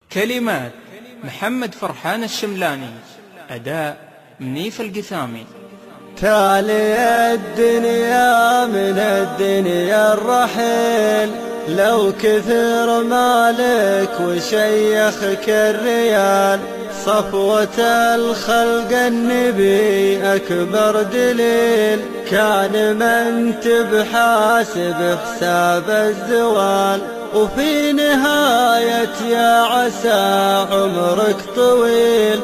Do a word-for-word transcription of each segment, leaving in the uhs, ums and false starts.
كلمات محمد فرحان الشملاني، أداء منيف القثامي. تالي الدنيا من الدنيا الرحيل، لو كثر مالك وشيخك الريال، صفوة الخلق النبي أكبر دليل، كان من تبحاسب حساب الزوال، وفي نهاية يا عسى عمرك طويل،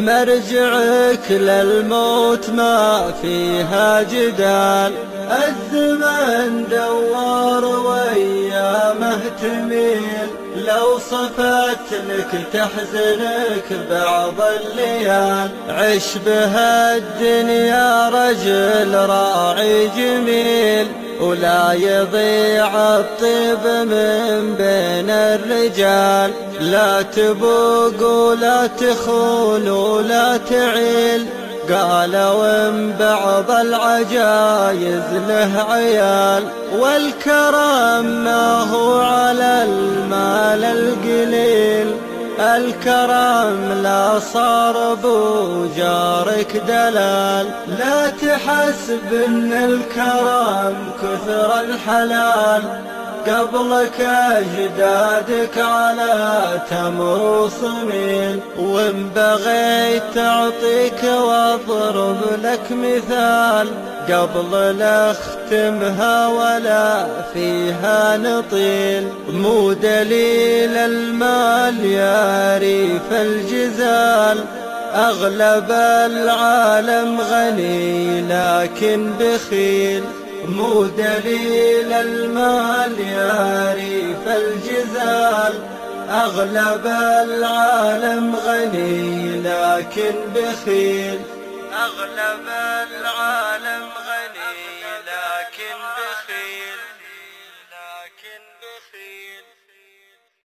مرجعك للموت ما فيها جدال، الزمن دوار وأيامه تميل، لو صفت لك تحزنك بعض الليال، عش بها الدنيا رجل راعي جميل، ولا يضيع الطيب من بين الرجال، لا تبوق ولا تخون ولا تعيل، قالوا ان بعض العجايز له عيال، والكرم ما هو على المال القليل، الكرم لا صار بوجارك دلال، لا تحسب ان الكرم كثر الحلال، قبلك أجدادك على تمر وصميل، وإن بغيت تعطيك واضرب لك مثال، قبل لا اختمها ولا فيها نطيل، مو دليل المال يا ريف الجزال، أغلب العالم غني لكن بخيل، مو دليل المال يا ريف الجزال، أغلب العالم غني لكن بخيل، أغلب العالم